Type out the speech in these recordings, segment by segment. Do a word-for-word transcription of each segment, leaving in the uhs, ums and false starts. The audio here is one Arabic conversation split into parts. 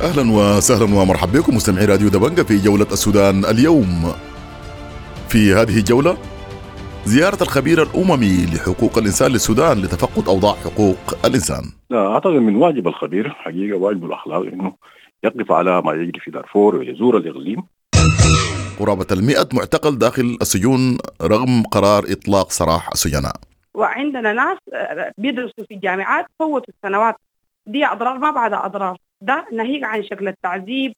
أهلا وسهلا ومرحبا بكم مستمعي راديو دبنجة في جولة السودان اليوم. في هذه الجولة زيارة الخبير الأممي لحقوق الإنسان للسودان لتفقد أوضاع حقوق الإنسان. أعتقد من واجب الخبير حقيقة واجب الأخلاق إنه يقف على ما يجري في دارفور ويزور الإقليم. قرابة المئة معتقل داخل السجون رغم قرار إطلاق سراح السجناء. وعندنا ناس بيدرسوا في الجامعات فوتوا السنوات دي، أضرار ما بعد أضرار، ده ناهيك عن شكل التعذيب.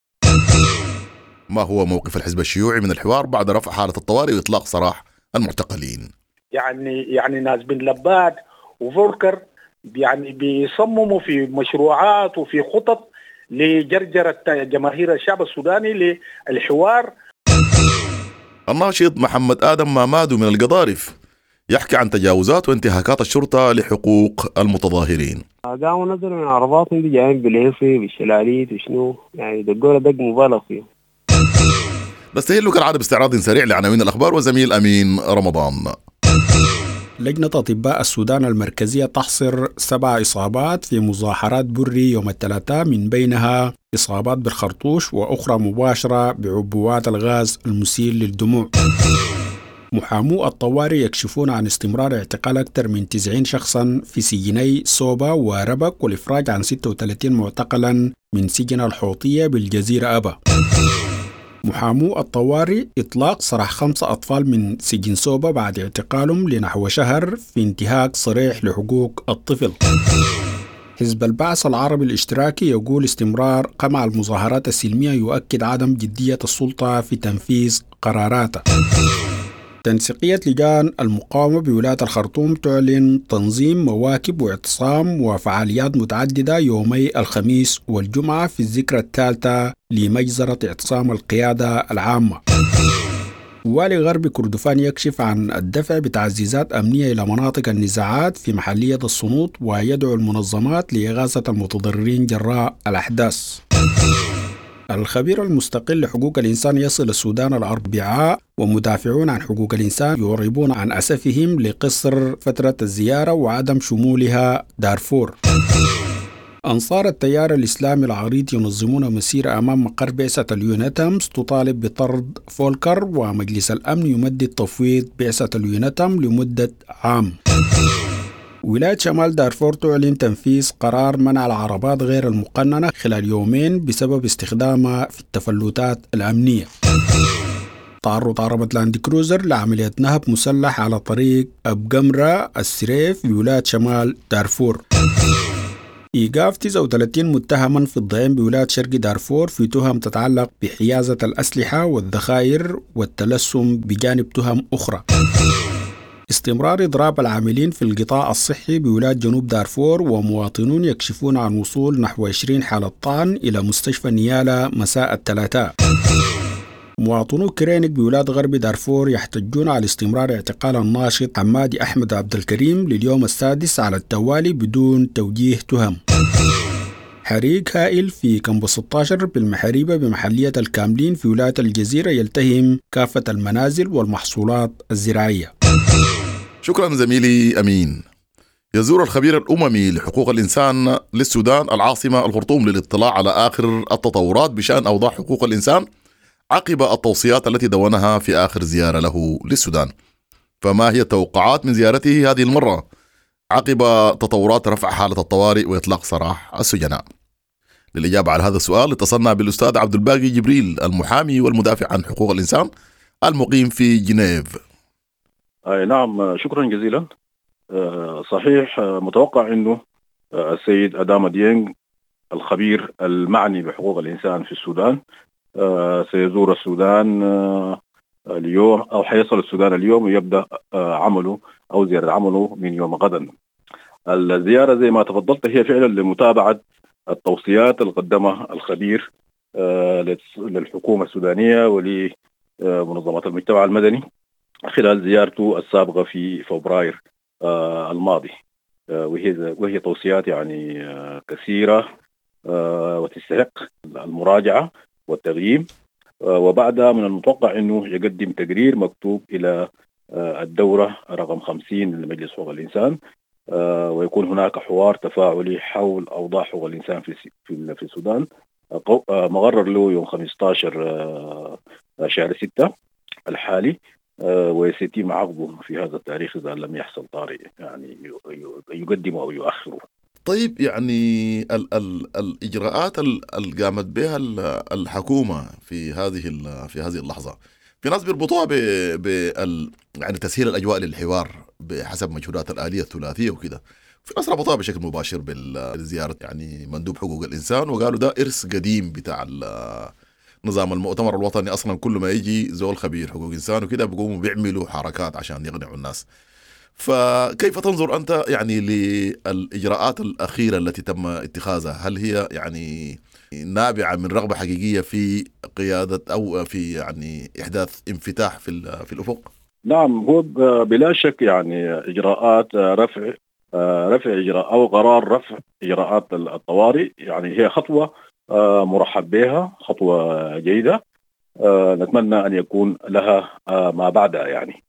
ما هو موقف الحزب الشيوعي من الحوار بعد رفع حالة الطوارئ وإطلاق سراح المعتقلين؟ يعني يعني ناس بن لباد وفولكر يعني بيصمموا في مشروعات وفي خطط لجرجرة جماهير الشعب السوداني للحوار. الناشط محمد آدم مامادو من القضارف يحكي عن تجاوزات وانتهاكات الشرطة لحقوق المتظاهرين. قاموا نزلوا من عرباتهم دي جايين بالهيفي بالشلاليت وشنو، يعني دقوا دق مبالغ فيه. نستهل له كالعادة باستعراض سريع لعناوين الأخبار وزميل أمين رمضان. لجنة أطباء السودان المركزية تحصر سبع إصابات في مظاهرات بري يوم الثلاثاء، من بينها إصابات بالخرطوش وأخرى مباشرة بعبوات الغاز المسيل للدموع. محامو الطوارئ يكشفون عن استمرار اعتقال أكثر من تسعين شخصا في سجني صوبا وربك والإفراج عن ستة وثلاثين معتقلا من سجن الحوطية بالجزيرة أبا. محامو الطوارئ إطلاق سراح خمسة أطفال من سجن صوبا بعد اعتقالهم لنحو شهر في انتهاك صريح لحقوق الطفل. حزب البعث العربي الاشتراكي يقول استمرار قمع المظاهرات السلمية يؤكد عدم جدية السلطة في تنفيذ قراراته. تنسيقية لجان المقاومة بولاية الخرطوم تعلن تنظيم مواكب واعتصام وفعاليات متعددة يومي الخميس والجمعة في الذكرى الثالثة لمجزرة اعتصام القيادة العامة. والي غرب كردفان يكشف عن الدفع بتعزيزات أمنية إلى مناطق النزاعات في محلية الصنوط ويدعو المنظمات لإغاثة المتضررين جراء الأحداث. الخبير المستقل لحقوق الإنسان يصل السودان الأربعاء، ومدافعون عن حقوق الإنسان يعربون عن أسفهم لقصر فترة الزيارة وعدم شمولها دارفور. أنصار التيار الإسلامي العريض ينظمون مسيرة أمام مقر بعثة اليونتمز تطالب بطرد فولكر، ومجلس الأمن يمدد تفويض بعثة اليونتم لمدة عام. ولاية شمال دارفور تعلن تنفيذ قرار منع العربات غير المقننة خلال يومين بسبب استخدامها في التفلتات الأمنية. تعرض عربة لاند كروزر لعملية نهب مسلح على طريق أبقمرة السريف بولاية شمال دارفور. إيقاف تسعة وثلاثين متهما في الضيم بولاية شرق دارفور في تهم تتعلق بحيازة الأسلحة والذخائر والتلسم بجانب تهم أخرى. استمرار إضراب العاملين في القطاع الصحي بولاية جنوب دارفور، ومواطنون يكشفون عن وصول نحو عشرين حالة طعن إلى مستشفى نيالا مساء الثلاثاء. مواطنو كرينك بولاية غرب دارفور يحتجون على استمرار اعتقال الناشط حمادي أحمد عبد الكريم لليوم السادس على التوالي بدون توجيه تهم. حريق هائل في كامب ستة عشر بالمحاريبة بمحلية الكاملين في ولاية الجزيرة يلتهم كافة المنازل والمحصولات الزراعية. شكرا زميلي أمين. يزور الخبير الأممي لحقوق الإنسان للسودان العاصمة الخرطوم للاطلاع على آخر التطورات بشأن أوضاع حقوق الإنسان عقب التوصيات التي دونها في آخر زيارة له للسودان. فما هي التوقعات من زيارته هذه المرة عقب تطورات رفع حالة الطوارئ وإطلاق سراح السجناء؟ للإجابة على هذا السؤال اتصلنا بالأستاذ عبد الباقي جبريل، المحامي والمدافع عن حقوق الإنسان المقيم في جنيف. أي نعم، شكرا جزيلا. أه صحيح، أه متوقع أنه أه السيد أدام ديانج الخبير المعني بحقوق الإنسان في السودان أه سيزور السودان أه اليوم، أو حيصل السودان اليوم ويبدأ أه عمله أو زيارة عمله من يوم غدا. الزيارة زي ما تفضلت هي فعلا لمتابعة التوصيات اللي قدمها الخبير أه للحكومة السودانية ولمنظمات المجتمع المدني خلال زيارته السابقة في فبراير آه الماضي، آه وهي وهي توصيات يعني آه كثيرة آه وتستحق المراجعة والتقييم. آه وبعدها من المتوقع أنه يقدم تقرير مكتوب إلى آه الدورة رقم خمسين لمجلس حقوق الإنسان، آه ويكون هناك حوار تفاعلي حول أوضاع حقوق الإنسان في في في السودان مقرر له يوم خمسة عشر شهر ستة الحالي، وسيتم عقده في هذا التاريخ إذا لم يحصل طارئ يعني يقدم أو يؤخره. طيب يعني ال ال الإجراءات اللي قامت بها الحكومة في هذه في هذه اللحظة، في ناس بيربطوها ب بال يعني تسهيل الأجواء للحوار بحسب مجهودات الآلية الثلاثية وكده، في ناس ربطوها بشكل مباشر بالزيارة يعني مندوب حقوق الإنسان، وقالوا ده إرث قديم بتاع نظام المؤتمر الوطني. أصلا كل ما يجي زول خبير حقوق إنسان وكده بيقوموا بيعملوا حركات عشان يقنعوا الناس. فكيف تنظر أنت يعني للإجراءات الأخيرة التي تم اتخاذها؟ هل هي يعني نابعة من رغبة حقيقية في قيادة أو في يعني إحداث انفتاح في في الأفق؟ نعم، هو بلا شك يعني إجراءات رفع رفع إجراء أو قرار رفع إجراءات الطوارئ يعني هي خطوة مرحب بها، خطوة جيدة، نتمنى أن يكون لها ما بعدها يعني.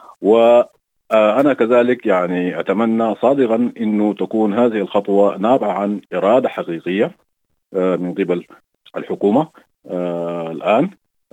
وأنا كذلك يعني أتمنى صادقا أنه تكون هذه الخطوة نابعة عن إرادة حقيقية من قبل الحكومة الآن،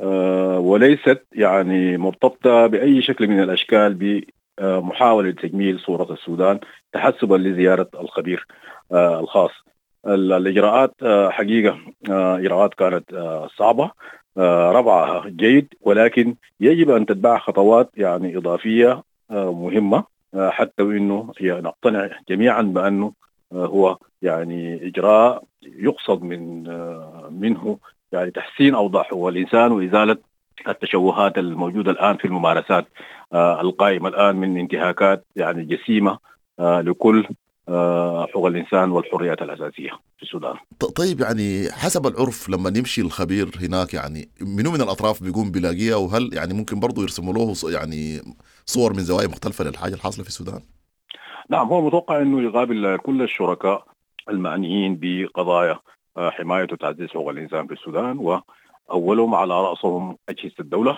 وليست يعني مرتبطة بأي شكل من الأشكال بمحاولة تجميل صورة السودان تحسبا لزيارة الخبير الخاص. الإجراءات حقيقة إجراءات كانت صعبة، ربعها جيد، ولكن يجب أن تتبع خطوات يعني إضافية مهمة حتى وإنه نقتنع جميعا بأنه هو يعني إجراء يقصد من منه يعني تحسين أوضاع حقوق الإنسان وإزالة التشوهات الموجودة الآن في الممارسات القائمة الآن من انتهاكات يعني جسيمة لكل حقوق الإنسان والحريات الأساسية في السودان. طيب يعني حسب العرف لما يمشي الخبير هناك يعني منو من الأطراف بيقوم بلاقيها، وهل يعني ممكن برضو يرسموا له يعني صور من زوايا مختلفة للحاجة الحاصلة في السودان؟ نعم، هو متوقع أنه يقابل كل الشركاء المعنيين بقضايا حماية وتعزيز حقوق الإنسان في السودان، وأولهم على رأسهم أجهزة الدولة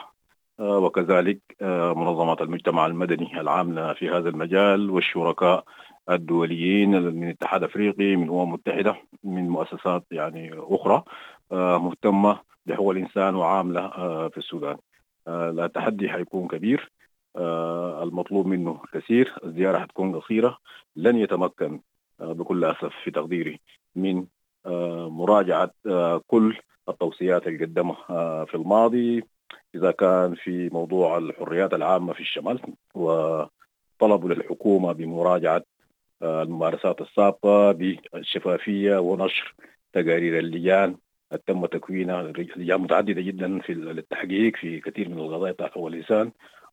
وكذلك منظمات المجتمع المدني العاملة في هذا المجال، والشركاء الدوليين من الاتحاد الأفريقي، من الأمم المتحدة، من مؤسسات يعني أخرى مهتمة بحقوق الإنسان وعاملة في السودان. التحدي حيكون كبير، المطلوب منه كثير، الزيارة حتكون قصيرة، لن يتمكن بكل أسف في تقديري من مراجعة كل التوصيات اللي قدمها في الماضي، إذا كان في موضوع الحريات العامة في الشمال، وطلبوا للحكومة بمراجعة الممارسات السابقة بالشفافية ونشر تقارير اللجان تم تكوينها، لجان متعددة جدا في التحقيق في كثير من القضايا بتاعت حقوق الإنسان،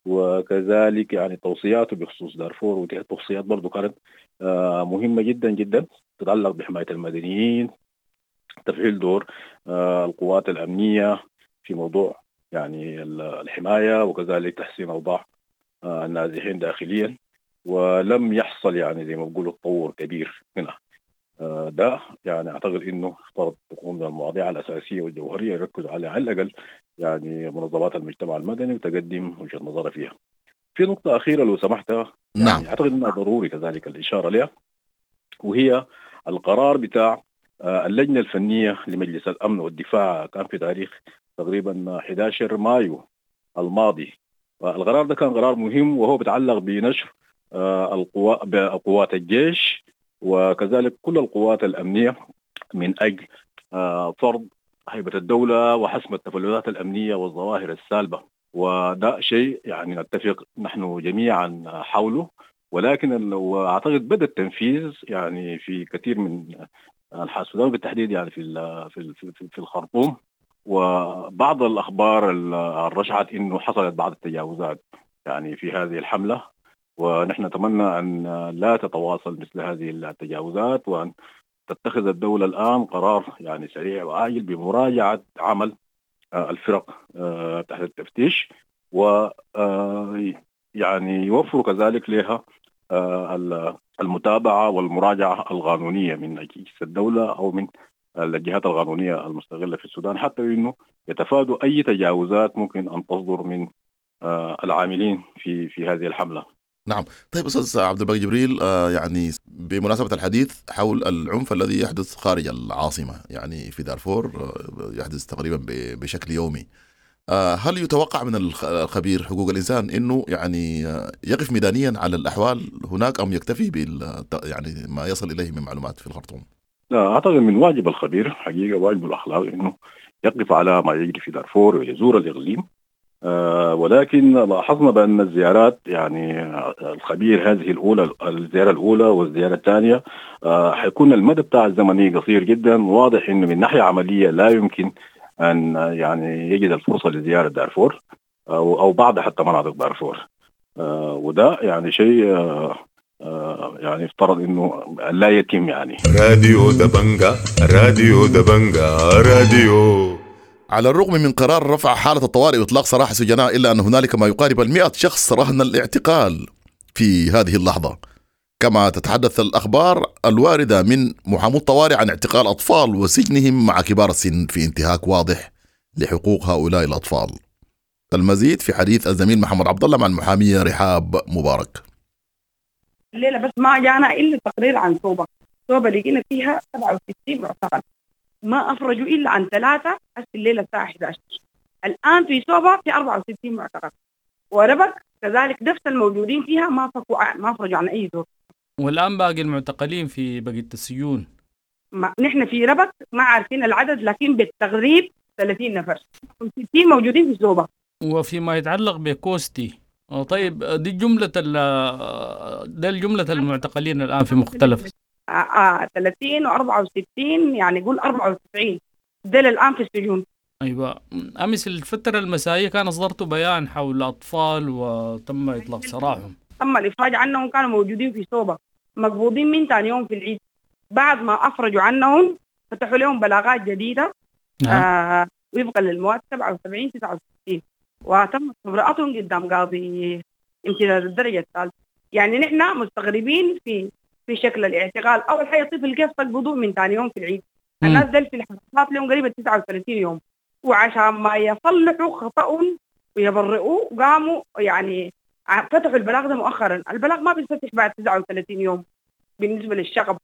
وكذلك يعني توصياته بخصوص دارفور، ودي التوصيات برضو كانت مهمة جدا جدا تتعلق بحماية المدنيين، تفعيل دور القوات الأمنية في موضوع يعني الحماية، وكذلك تحسين أوضاع النازحين داخليا. ولم يحصل يعني زي ما بقولوا تطور كبير هنا. ده يعني أعتقد إنه افترض تكون من المواضيع الأساسية والجوهرية يركز عليها على الأقل يعني منظمات المجتمع المدني وتقدم وجهة نظر فيها. في نقطة أخيرة لو سمحت، نعم. يعني أعتقد إنها ضروري كذلك الإشارة لها، وهي القرار بتاع اللجنة الفنية لمجلس الأمن والدفاع، كان في تاريخ تقريبا أحد عشر مايو الماضي. القرار ده كان قرار مهم، وهو بيتعلق بنشر القوات الجيش وكذلك كل القوات الأمنية من أجل فرض هيبة الدولة وحسم التفلتات الأمنية والظواهر السالبة. وده شيء يعني نتفق نحن جميعا حوله، ولكن أعتقد بدأ التنفيذ يعني في كثير من أنحاء السودان بالتحديد يعني في في في, في الخرطوم، وبعض الأخبار الرشحت إنه حصلت بعض التجاوزات يعني في هذه الحملة، ونحن نتمنى أن لا تتواصل مثل هذه التجاوزات، وأن تتخذ الدولة الآن قرار يعني سريع وعاجل بمراجعة عمل الفرق تحت التفتيش، و يعني يوفر كذلك لها المتابعة والمراجعة القانونية من أجهزة الدولة أو من الجهات القانونية المستقلة في السودان، حتى إنه يتفادوا أي تجاوزات ممكن أن تصدر من العاملين في في هذه الحملة. نعم. طيب أستاذ عبد الباقي جبريل، آه يعني بمناسبة الحديث حول العنف الذي يحدث خارج العاصمة، يعني في دارفور آه يحدث تقريبا ب- بشكل يومي. آه هل يتوقع من الخ- الخبير حقوق الإنسان أنه يعني آه يقف ميدانيا على الأحوال هناك، أم يكتفي بال يعني ما يصل إليه من معلومات في الخرطوم؟ لا، أعتقد من واجب الخبير حقيقة، واجب الأخلاق إنه يقف على ما يجري في دارفور ويزور الإقليم. آه ولكن لاحظنا بأن الزيارات يعني آه، الخبير هذه الأولى الزيارة الأولى والزيارة الثانية آه حيكون المدى بتاع الزمني قصير جدا. واضح إنه من ناحية عملية لا يمكن أن آه، يعني يجد الفرصة لزيارة دارفور أو أو بعض حتى مناطق دارفور. آه وده يعني شيء آه آه يعني افترض إنه لا يتم يعني. راديو دبنجا راديو دبنجا راديو. على الرغم من قرار رفع حالة الطوارئ وإطلاق سراح السجناء، إلا أن هنالك ما يقارب المئة شخص رهن الاعتقال في هذه اللحظة، كما تتحدث الأخبار الواردة من محامو الطوارئ عن اعتقال أطفال وسجنهم مع كبار السن في انتهاك واضح لحقوق هؤلاء الأطفال. المزيد في حديث الزميل محمد عبد الله مع المحامية رحاب مبارك. الليله بس ما جانا الا تقرير عن توبه توبه لقينا فيها سبعة وستين معتقل، ما افرجوا الا عن ثلاثه هسه الليله الساعه إحدى عشر. الان في توبه في أربعة وستين معتقل، وربك كذلك نفس الموجودين فيها ما فكوا ما افرجوا عن اي زور. والآن باقي المعتقلين في بقية السجون؟ ما نحن في ربك ما عارفين العدد، لكن بالتغريب ثلاثين نفر، ستين موجودين في الزوبه. وفيما يتعلق بكوستي، آه، طيب دي جملة ال ده الجملة المعتقلين الآن في مختلف آه آه ثلاثين وأربعة وستين، يعني قول أربعة وتسعين دول الآن في السجون. أيوة. أمس الفترة المسائية كان أصدرت بيان حول أطفال وتم إطلاق سراحهم. تم الإفراج عنهم، كانوا موجودين في صوبة مقبوضين من ثاني يوم في العيد. بعد ما أفرجوا عنهم فتحوا لهم بلاغات جديدة نعم. آه وفقا للمواد سبعة وسبعين تسعة وستين، وتم استبراءتهم قدام قاضي امتداد الدرجة الثالثة. يعني نحن مستغربين في في شكل الاعتقال. أول حاجة طفل كيف تقبضوه من ثاني يوم في العيد؟ الناس دل في الحبسات لهم قريبة تسعة وثلاثين يوم، وعشان ما يصلحوا خطأهم ويبرئوا قاموا يعني فتحوا البلاغ ده مؤخرا. البلاغ ما بيتفتح بعد تسعة وثلاثين يوم بالنسبة للشغب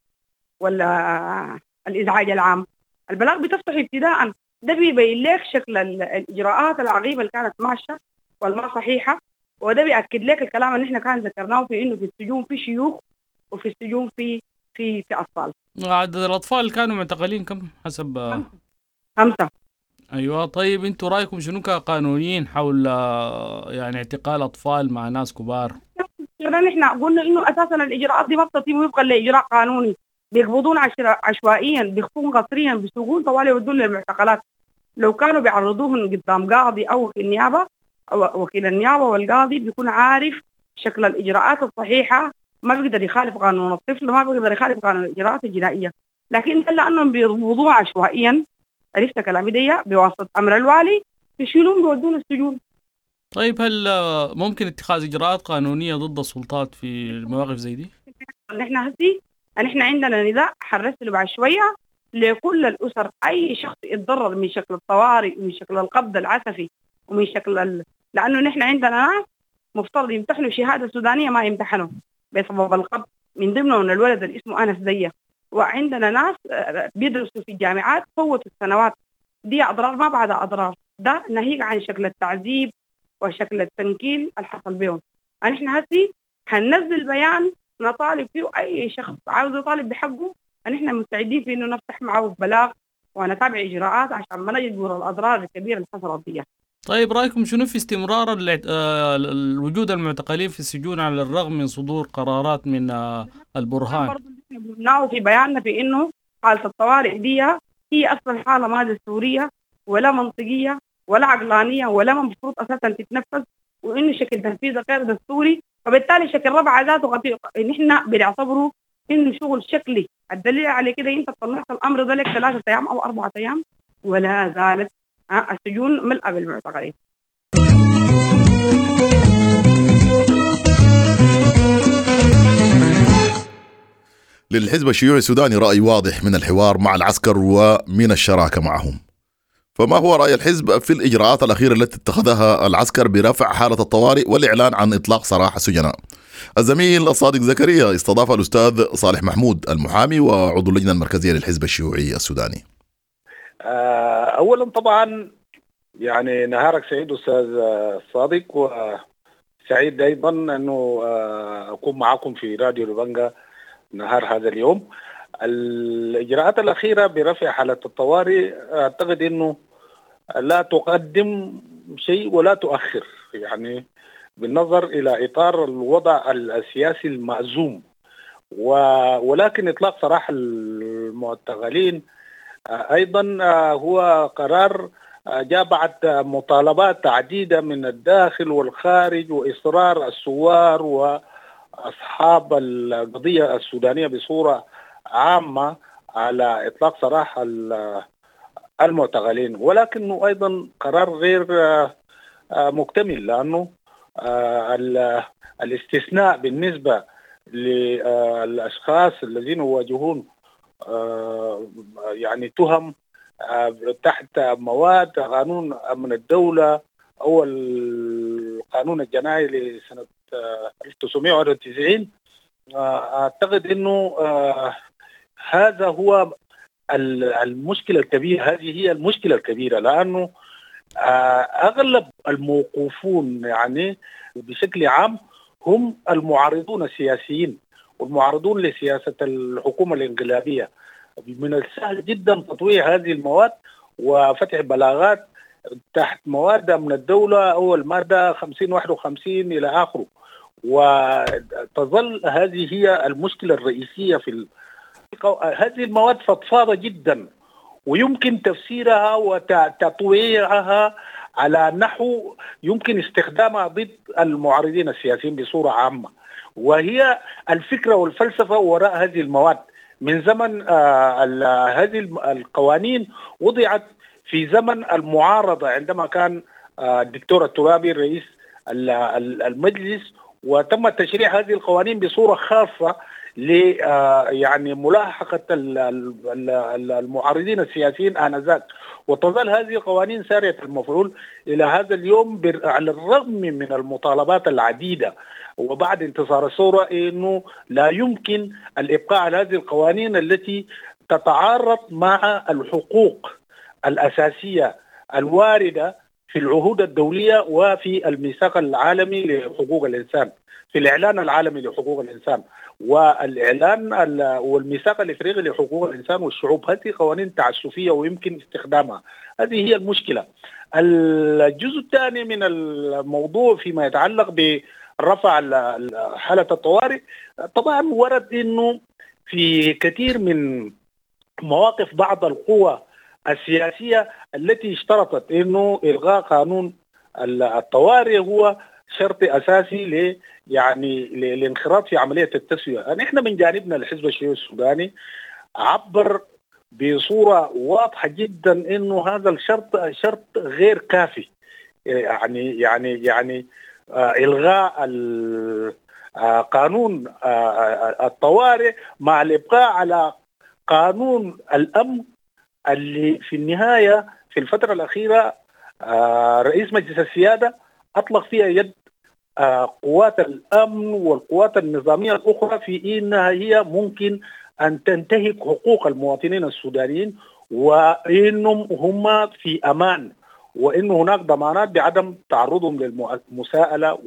ولا الإزعاج العام. البلاغ بتفتح ابتداء، ده بيبين لك شكل الإجراءات العقيمة اللي كانت ماشية والما صحيحة، وده بيأكد لك الكلام اللي احنا كان ذكرناه في إنه في السجون في شيوخ وفي السجون في في في أطفال. عدد الأطفال اللي كانوا معتقلين كم حسب؟ خمسة. خمسة. أيوة. طيب أنتوا رأيكم شنو كقانونيين حول يعني اعتقال أطفال مع ناس كبار؟ نحن قلنا إنه أساسا الإجراءات دي ما بتتم وفقا لإجراء قانوني، بيقبضون عشوائيا، بيخفون قصريا، بيسوقون طوالي يودون للمعتقلات. لو كانوا بيعرضوهم قدام قاضي أو وكيل النيابة أو وكيل النيابة والقاضي بيكون عارف شكل الإجراءات الصحيحة، ما بيقدر يخالف قانون الطفل، ما بيقدر يخالف قانون الإجراءات الجنائية. لكن لأنهم بيقبضوه عشوائيا، عرفت كلامي دي، بواسطة أمر الوالي بيشيلون بيودون السجون. طيب هل ممكن اتخاذ إجراءات قانونية ضد السلطات في المواقف زي دي؟ نحن هسي نحن عندنا نداء حنرسله بعد شوية لكل الأسر. أي شخص يتضرر من شكل الطوارئ ومن شكل القبض العسفي ومن شكل ال... لأنه نحن عندنا ناس مفترض يمتحنوا شهادة سودانية ما يمتحنوا بسبب القبض، من ضمنهم الولد اللي اسمه أنس دية. وعندنا ناس بيدرسوا في الجامعات فوتوا السنوات دي، أضرار ما بعدها أضرار. ده ناهيك عن شكل التعذيب وشكل التنكيل اللي حصل بهم. نحن هسي هننزل بيان نطالب فيه أي شخص عاوز يطالب بحقه، نحن مستعدين في إنه نفتح معه بلاغ ونتابع إجراءات عشان ما نجبر الأضرار الكبيرة اللي حصلت بيها. طيب رأيكم شنو في استمرار الوجود المعتقلين في السجون على الرغم من صدور قرارات من البرهان؟ برضو في بياننا في إنه حالة الطوارئ دي هي أصلا حالة ما دستورية ولا منطقية ولا عقلانية ولا مفروض أساسا تتنفذ، وإنه شكل تنفيذ غير دستوري، فبالتالي شكل ربع ذاته غطيء. نحن بنعتبره إنه شغل شكلي. الدليل على كده أنت طلعت الأمر ده لك ثلاثة أيام أو أربعة أيام ولا زالت السجون ملأة بالمعتقلين. للحزب الشيوعي السوداني رأي واضح من الحوار مع العسكر ومن الشراكة معهم. فما هو رأي الحزب في الإجراءات الأخيرة التي اتخذها العسكر برفع حالة الطوارئ والإعلان عن إطلاق سراح السجناء؟ الزميل الصادق زكريا استضاف الأستاذ صالح محمود المحامي وعضو اللجنة المركزية للحزب الشيوعي السوداني. أولا طبعا يعني نهارك سعيد أستاذ الصادق، وسعيد أيضا أنه أكون معكم في راديو دبنجة نهار هذا اليوم. الإجراءات الأخيرة برفع حالة الطوارئ أعتقد أنه لا تقدم شيء ولا تؤخر، يعني بالنظر إلى إطار الوضع السياسي المأزوم، ولكن إطلاق سراح المعتقلين أيضا هو قرار جاء بعد مطالبات عديدة من الداخل والخارج وإصرار الثوار وأصحاب القضية السودانية بصورة عامة على إطلاق سراح المعتقلين، ولكنه أيضا قرار غير مكتمل، لأنه الاستثناء بالنسبة للأشخاص الذين يواجهون يعني تهم تحت مواد قانون أمن الدولة أو القانون الجنائي لسنة ألف وتسعمائة وواحد وتسعين، أعتقد أنه هذا هو المشكلة الكبيرة. هذه هي المشكلة الكبيرة، لأنه أغلب الموقوفون يعني بشكل عام هم المعارضون السياسيين والمعارضون لسياسة الحكومة الانقلابية. من السهل جدا تطويع هذه المواد وفتح بلاغات تحت مواد من الدولة أو المادة خمسين واحد وخمسين إلى آخره، وتظل هذه هي المشكلة الرئيسية في ال... هذه المواد فضفاضة جدا ويمكن تفسيرها وتطويعها على نحو يمكن استخدامها ضد المعارضين السياسيين بصورة عامة، وهي الفكرة والفلسفة وراء هذه المواد من زمن آه هذه القوانين وضعت في زمن المعارضة، عندما كان آه الدكتور الترابي رئيس المجلس، وتم تشريع هذه القوانين بصورة خاصة ل يعني ملاحقة المعارضين السياسيين آنذاك، وتظل هذه القوانين سارية المفعول إلى هذا اليوم على الرغم من المطالبات العديدة وبعد انتصار الثورة إنه لا يمكن الإبقاء على هذه القوانين التي تتعارض مع الحقوق الأساسية الواردة في العهود الدولية وفي الميثاق العالمي لحقوق الإنسان، في الإعلان العالمي لحقوق الإنسان والإعلان والميثاق الإفريقي لحقوق الإنسان والشعوب. هذه قوانين تعسفية ويمكن استخدامها، هذه هي المشكلة. الجزء الثاني من الموضوع فيما يتعلق برفع حالة الطوارئ، طبعا ورد إنه في كثير من مواقف بعض القوى السياسية التي اشترطت إنه إلغاء قانون الطوارئ هو شرط أساسي ل يعني للانخراط في عملية التسوية. يعني إحنا من جانبنا الحزب الشيوعي السوداني عبر بصورة واضحة جدا إنه هذا الشرط شرط غير كافي، يعني يعني يعني آه إلغاء آه قانون آه الطوارئ مع الإبقاء على قانون الأمن اللي في النهاية في الفترة الأخيرة آه رئيس مجلس السيادة أطلق فيها يد آه قوات الأمن والقوات النظامية الأخرى في إنها هي ممكن أن تنتهك حقوق المواطنين السودانيين، وإنهم هم في أمان، وإن هناك ضمانات بعدم تعرضهم للمساءلة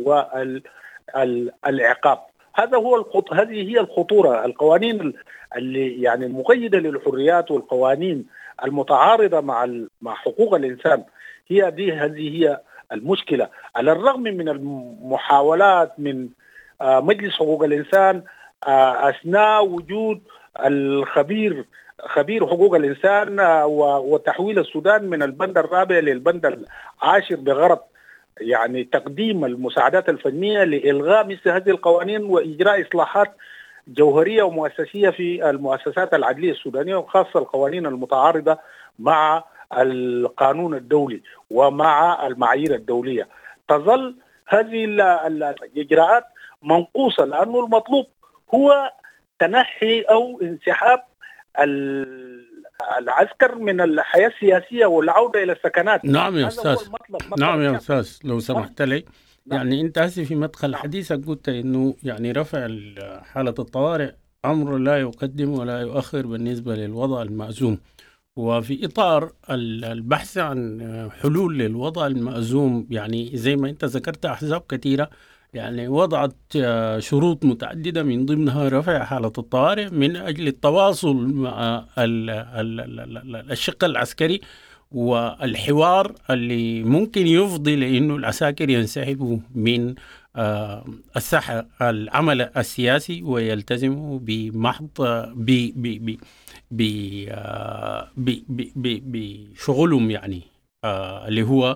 والعقاب. هذا هو الخط... هذه هي الخطورة. القوانين اللي يعني المقيدة للحريات والقوانين المتعارضة مع ال... مع حقوق الإنسان هي دي هذه هي المشكلة. على الرغم من المحاولات من آه مجلس حقوق الإنسان آه أثناء وجود الخبير خبير حقوق الإنسان آه وتحويل السودان من البند الرابع للبند العاشر بغرض يعني تقديم المساعدات الفنية لإلغاء مثل هذه القوانين وإجراء إصلاحات جوهرية ومؤسسية في المؤسسات العدلية السودانية، وخاصة القوانين المتعارضة مع القانون الدولي ومع المعايير الدولية. تظل هذه الإجراءات منقوصة، لأنه المطلوب هو تنحي أو انسحاب العسكر من الحياة السياسية والعودة إلى السكنات. نعم يا أستاذ، نعم يا أستاذ، لو سمحت لي يعني انت هسي في مدخل حديثك قلت انه يعني رفع حالة الطوارئ امر لا يقدم ولا يؤخر بالنسبة للوضع المأزوم، وفي إطار البحث عن حلول للوضع المأزوم يعني زي ما أنت ذكرت أحزاب كثيرة يعني وضعت شروط متعددة من ضمنها رفع حالة الطوارئ من أجل التواصل مع الشق العسكري والحوار اللي ممكن يفضي لأنه العساكر ينسحبوا من الساحة العمل السياسي ويلتزموا بمحض ب بشغلهم يعني آه اللي هو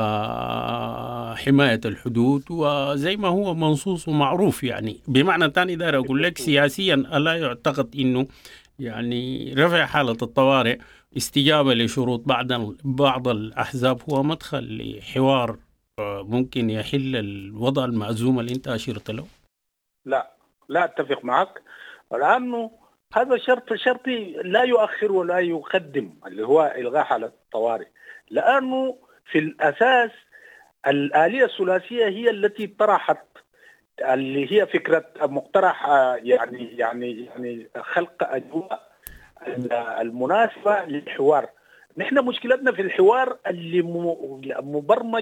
آه حماية الحدود، وزي ما هو منصوص ومعروف يعني بمعنى تاني دار أقول لك سياسيا ألا يعتقد إنه يعني رفع حالة الطوارئ استجابة لشروط بعض بعض الأحزاب هو مدخل لحوار آه ممكن يحل الوضع المأزوم اللي أنت أشرت له؟ لا لا أتفق معك، لأنه هذا شرط شرطي لا يؤخر ولا يقدم اللي هو إلغاء حالة الطوارئ، لأنه في الأساس الآلية الثلاثية هي التي طرحت اللي هي فكرة مقترح يعني يعني يعني خلق أجواء المناسبة للحوار. نحن مشكلتنا في الحوار اللي مبرمج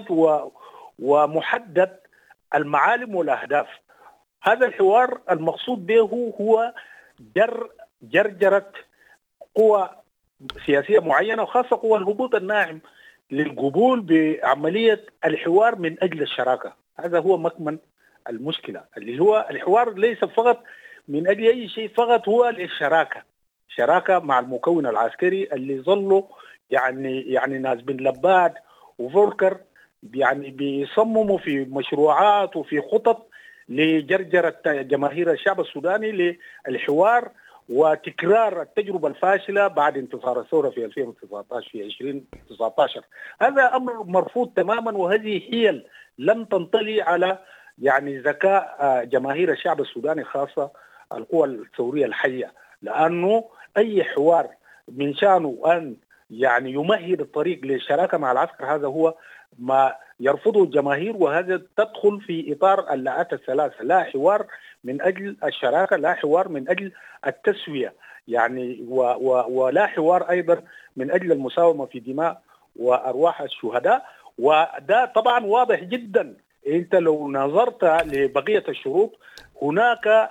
ومحدد المعالم والأهداف. هذا الحوار المقصود به هو جر جرجرة قوى سياسية معينة وخاصة قوى الهبوط الناعم للقبول بعملية الحوار من أجل الشراكة. هذا هو مكمن المشكلة، اللي هو الحوار ليس فقط من أجل أي شيء، فقط هو للشراكة، شراكة مع المكون العسكري اللي ظلوا يعني يعني ناس بن لباد وفولكر يعني بيصمموا في مشروعات وفي خطط لجرجرة جماهير الشعب السوداني للحوار وتكرار التجربة الفاشلة بعد انتصار الثورة في ألفين وتسعة عشر في ألفين وتسعة عشر. هذا أمر مرفوض تماما، وهذه حيل لم تنطلي على يعني ذكاء جماهير الشعب السوداني خاصة القوى الثورية الحية، لأنه أي حوار من شأنه أن يعني يمهد الطريق للشراكة مع العسكر هذا هو ما يرفضه الجماهير، وهذا تدخل في إطار اللاءات الثلاثة، لا حوار من أجل الشراكة، لا حوار من أجل التسوية يعني و و ولا حوار أيضا من أجل المساومة في دماء وأرواح الشهداء. وده طبعا واضح جدا، أنت لو نظرت لبقية الشروط هناك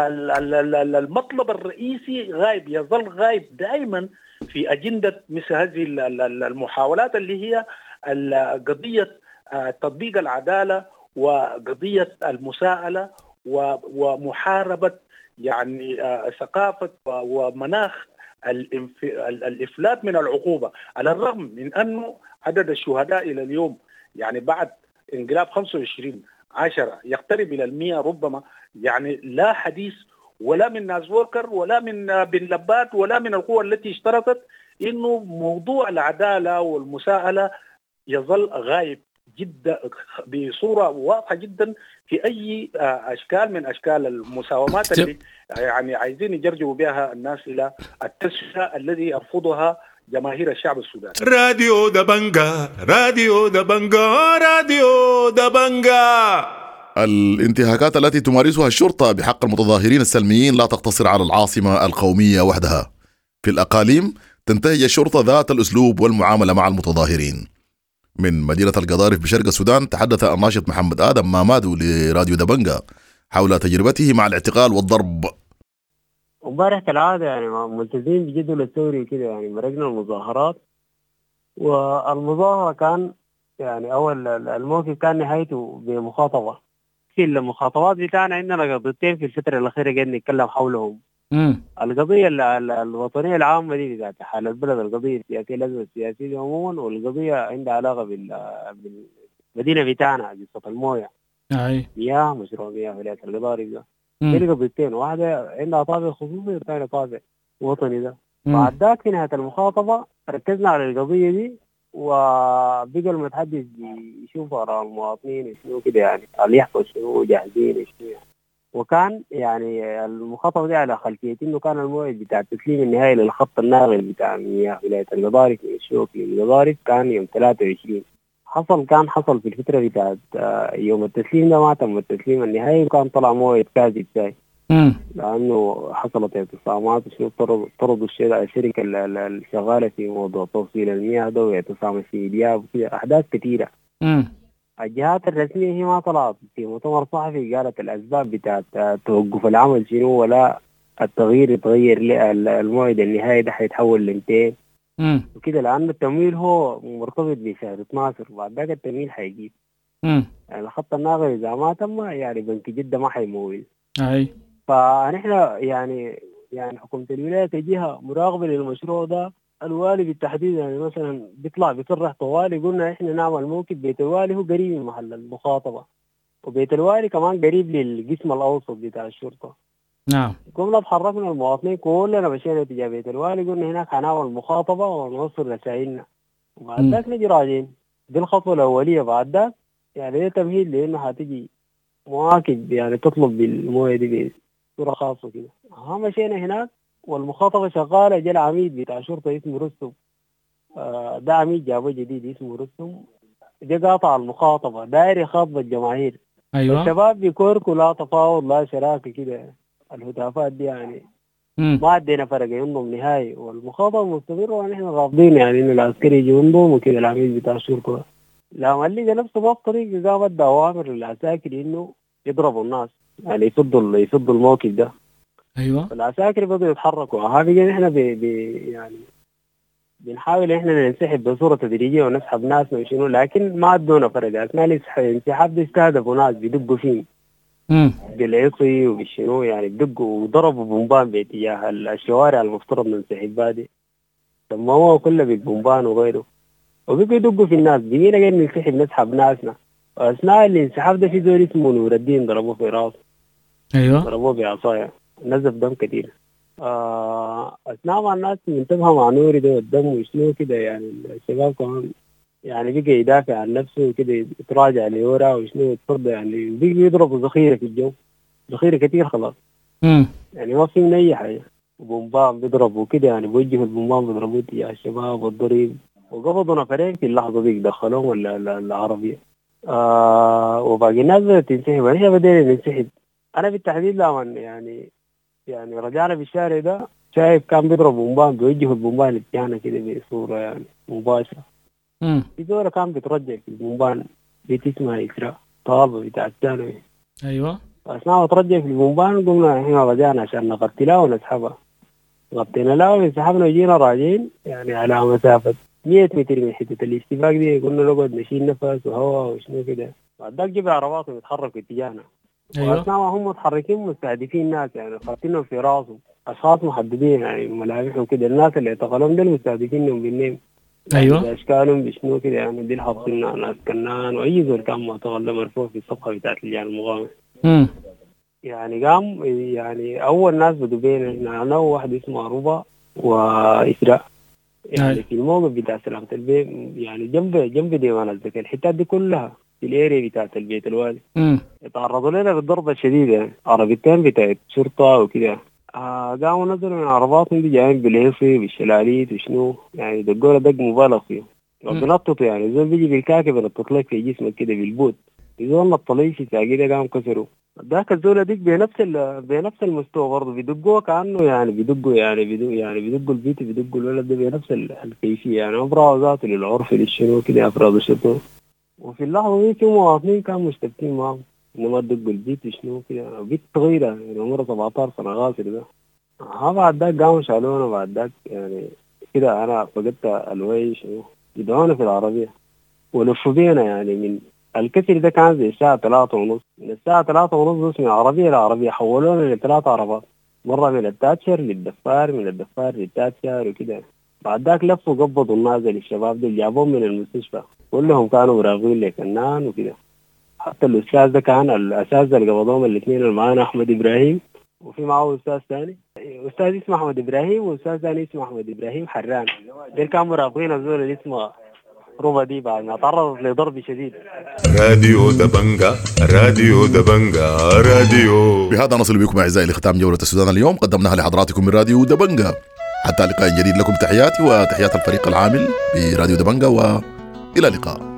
المطلب الرئيسي غايب، يظل غايب دائما في أجندة مثل هذه المحاولات اللي هي قضية تطبيق العدالة وقضية المساءلة ومحاربة يعني ثقافة ومناخ الإفلات من العقوبة، على الرغم من أنه عدد الشهداء إلى اليوم يعني بعد انقلاب خمسة وعشرين عشرة يقترب إلى المئة ربما، يعني لا حديث ولا من ناس ووكر ولا من بن لباد ولا من القوى التي اشترطت إنه موضوع العدالة والمساءلة يظل غايب جدا بصورة واضحة جدا في أي أشكال من أشكال المساومات اللي يعني عايزين يجرجوا بها الناس إلى التسوية الذي يرفضها جماهير الشعب السوداني. راديو دبنجا راديو دبنجا راديو دبنجا. الانتهاكات التي تمارسها الشرطة بحق المتظاهرين السلميين لا تقتصر على العاصمة القومية وحدها. في الأقاليم تنتهج الشرطة ذات الأسلوب والمعاملة مع المتظاهرين. من مدينة القضارف بشرق السودان تحدث الناشط محمد آدم مامادو لراديو دبنجا حول تجربته مع الاعتقال والضرب. امبارح كالعادة يعني ملتزمين بجدول الثوري كده، يعني مرقنا المظاهرات، والمظاهرة كان يعني أول الموقف كان نهايته بمخاطبة. في المخاطبات بتاعنا عندنا قضيتين في الفترة الأخيرة قاعدين نتكلم حولهم. مم. القضية الوطنية العامة دي بتاعت حال البلد، القضية السياسية الأزمة السياسية عموما، والقضية عندها علاقة بالمدينة بتاعنا قصة الموية. أي. مياه مشروع مياه ولاية القضارف ده. دي قضيتين، واحدة عندها طابع خصوصي والثانية طابع وطني ده. بعد ذاك في نهاية المخاطبة ركزنا على القضية دي، وبقى المتحدث يشوف آراء المواطنين شنو كده، يعني اللي يحفظ شنو جاهزين شنو يعني. وكان يعني المخاطبة دي على خلفية إنه كان الموعد بتاع التسليم النهائي للخط الناقل بتاع مياه ولاية القضارف من الشوك للقضارف كان يوم ثلاثة وعشرين. حصل كان حصل في الفترة بتاعت يوم التسليم ده، ما تم التسليم النهائي، وكان طلع موعد كاذب تاعي لأنه حصلت اعتصامات وشنو طردوا طردوا الشركة الشغالة في موضوع توصيل المياه ده واعتصام في دياب وكذا أحداث كثيرة. امم الجهات الرسمية هي ما طلعت في مؤتمر صحفي قالت الأسباب بتاعت توقف العمل شنو، ولا التغيير يتغير الموعد النهائي ده حيتحول لمتين وكده، لأن التمويل هو مرتبط بشهر اثناشر وبعد ذاك التمويل حيجيب. امم يعني الخط الناقل إذا ما تم يعني بنك جدة ما حيمول. اي فنحن يعني يعني حكومة الولاية كجهة مراقبة للمشروع ده، الوالي بالتحديد يعني مثلا بيطلع بيصرح طوالي، قلنا احنا نعمل موكب بيت الوالي هو قريب من محل المخاطبة، وبيت الوالي كمان قريب للقسم الأوسط بتاع الشرطة. نعم. قمنا تحركنا المواطنين كلنا مشينا تجاه بيت الوالي، قلنا هناك حنعمل مخاطبة ونوصل رسائلنا، وبعد ذاك نجي راجعين. دي الخطوة الأولية. بعد ذاك يعني ده تمهيد لأنه هتجي مواكب يعني تطلب بالمويه دي بصورة خاصة كده. ها مشينا هناك والمخاطبة شغالة. جاء العميد بتاع شرطة اسمه رستم، آه ده عميد جابه جديد اسمه رستم، جاء قاطع المخاطبة داير يخاطب الجماهير. أيوة. الشباب بيكوركوا لا تفاوض لا شراكة كده، الهتافات دي يعني مم. ما عدينا فرق ينضم نهائي، والمخاطبة مستمرة ونحن رافضين يعني إنه العسكري يجي ينضم وكده. العميد بتاع الشرطة لما اللي نفسه ما بطريقة قام ادى أوامر للعساكر إنه يضربوا الناس، يعني يفضوا يفضوا الموقف ده. ايوه. العساكر بدوا يتحركوا. هذه نحن بي بي يعني بنحاول احنا ننسحب بصورة تدريجية ونسحب ناسنا وشنو، لكن ما ادونا فرق. اثناء الانسحاب ده استهدفوا ناس بيدقوا فيه بالعصي وبالشنو، يعني بدقوا وضربوا بومبان باتجاه الشوارع المفترض ننسحب بها، سموها كلها بالبومبان وغيره، وبقوا يدقوا في الناس. بقينا قاعدين ننسحب نسحب ناسنا. واثناء الانسحاب ده في زول اسمه نور الدين ضربوه في راسه. ايوه. ضربوه بعصايه نزف دم كثير. آه اثناء ما الناس منتبهه مع نوري ده والدم وشنو كده، يعني الشباب كمان يعني بقى يدافع عن نفسه وكده، يتراجع لورا وشنو يتفضل، يعني بقى يضربوا ذخيره في الجو، ذخيره كثير خلاص. امم يعني ما في من اي حاجه. بومبام بيضربوا كده، يعني بيوجهوا البومبام بيضربوه تجاه الشباب والضريب، وقبضوا نفرين في اللحظه دي دخلوهم ولا العربيه. آه وباقي الناس بدأت تنسحب، احنا بدينا ننسحب. انا بالتحديد لما يعني يعني رجعنا بالشارع ده شايف كان بيضرب بومبان، بيوجهوا البومبان اتجاهنا كده بصوره يعني مباشره. امم في دورة كان بيترجع في البومبان، بيت اسمها إسراء طالبة بتاع الثانوي. ايوه. أثناء ما ترجع في البومبان قمنا هنا رجعنا عشان نغطيها ونسحبها. غطينا لها وانسحبنا وجينا راجعين يعني على مسافة مية متر من حتة الاشتباك دي. قلنا نقعد نشيل نفس وهواء وشنو كده. بعد ذاك جبنا عربات ويتحركوا اتجاهنا. أيوة. وأثناء ما هم متحركين مستهدفين ناس، يعني خاطينهم في راسهم أشخاص محددين، يعني ملامحهم كده. الناس اللي اعتقلهم دول مستهدفينهم بالنيم. ايوه. باشكالهم بشنو كده، يعني دي حاطين ناس كنان واي زول كان معتقل ده مرفوع في الصفحه بتاعت اللجان المقاومه. امم يعني قام يعني اول ناس بدوا بينا انا وواحد اسمه ربا واسراء، يعني أي. في الموقف بتاع سلامة البيت، يعني جنب جنب ديوان الزكاه، الحتات دي كلها في الاريا بتاعت البيت الوالي. امم تعرضوا لنا بالضربه الشديده، يعني عربيتين بتاعت شرطه وكده. آه قاموا نزلوا من عرباتهم دي جايين بالهيصي بالشلاليت وشنو، يعني دقوا دق مبالغ فيه وبنططوا. يعني زول بيجي بالكاكي بنطط لك في جسمك كده بالبوت، يزول نطليش تلاقيه ده قام كسروا. ذاك الزول ديك بنفس بنفس المستوى برضه بيدقوه كانه يعني بيدقوا يعني بيدقوا يعني بيدقوا البيت بيدقوا الولد ده بنفس الكيفيه، يعني افراد ذاته للعرف للشنو كده افراد الشطور. وفي اللحظه دي في مواطنين كانوا مشتبكين معهم انما تدقوا البيت وشنو كده. بيت صغيره يعني عمرها سبعتاشر سنه غاصر ده. ها بعد ذاك قاموا شالونا. بعد ذاك يعني كده انا فقدت الوعي، شنو يدعونا في العربيه ولفوا بينا. يعني من الكسر ده كان زي الساعه ثلاثة ونص، من الساعه ثلاثة ونص بس من عربيه لعربيه حولونا لثلاث عربات، مره من التاتشر للدفار، من الدفار للتاتشر وكده. بعد ذاك لفوا قبضوا الناس الشباب دول جابوهم من المستشفى، كلهم كانوا مراقبين لفنان وكده. حتى الاستاذ ده كان الاساتذه اللي قبضوهم الاثنين اللي معانا احمد ابراهيم، وفي معه استاذ ثاني استاذ اسمه احمد ابراهيم واستاذ ثاني اسمه احمد ابراهيم حران. دول كانوا مراقبين الزول اللي اسمه ربا دي بعد ما تعرض لضرب شديد. راديو دبنجا راديو دبنجا راديو. بهذا نصل بكم أعزائي لختام جولة السودان اليوم، قدمناها لحضراتكم من راديو دبنجا. حتى لقاء جديد لكم تحياتي وتحيات الفريق العامل براديو دبنجا، وإلى اللقاء.